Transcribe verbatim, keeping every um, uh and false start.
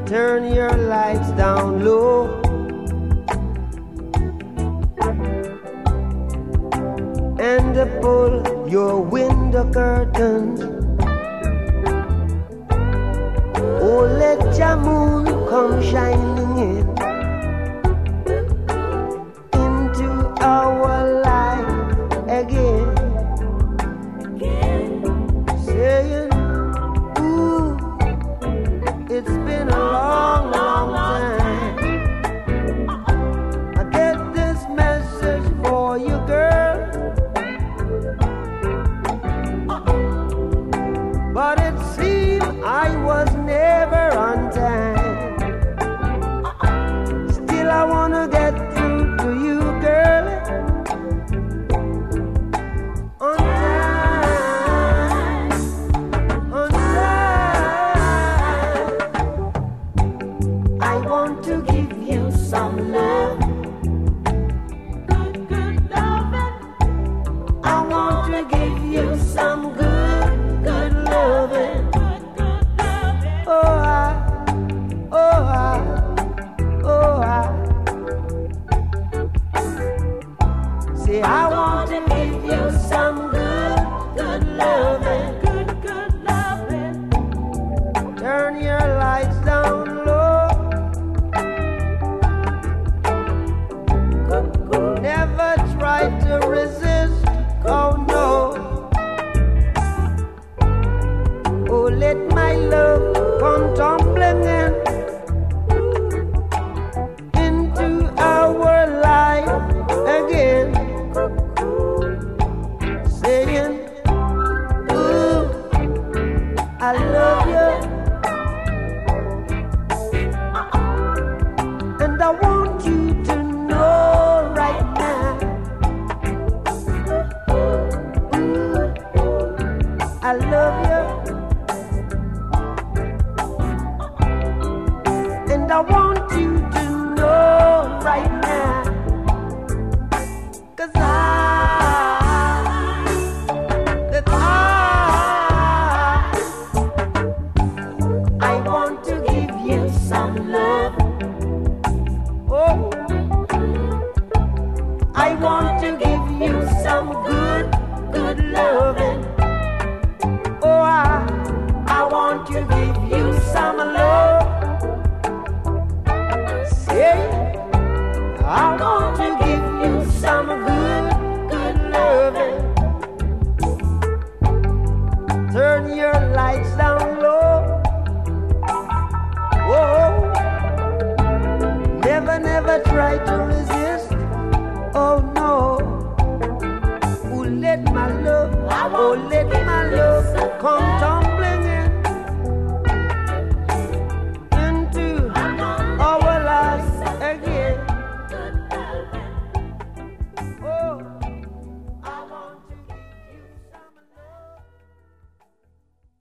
turn your lights down low. And pull your window curtains. Oh, let your moon come shining in into our life again, saying, ooh, it's been a long, long time. I get this message for you, girl, but it seemed I was never on time. Still I wanna get through to you, girl, on time, on time. I want to give you some love, good, good loving. I want to give you some good, good loving. Oh, I, oh, I, oh, I. Say I want to give you some good, good loving, good, good loving. Turn your lights down low. Never try to resist, oh no. Oh, let my love come tumbling in into our life again, saying, ooh, I love you, and I want you to know right now, ooh, I love you, and I want you to know right now, 'cause I, that I, I want to give you some love. Oh, I want to give you some good, good loving. Oh, I, I want to give you some love. Say, I want to give you some good, good loving. Turn your lights down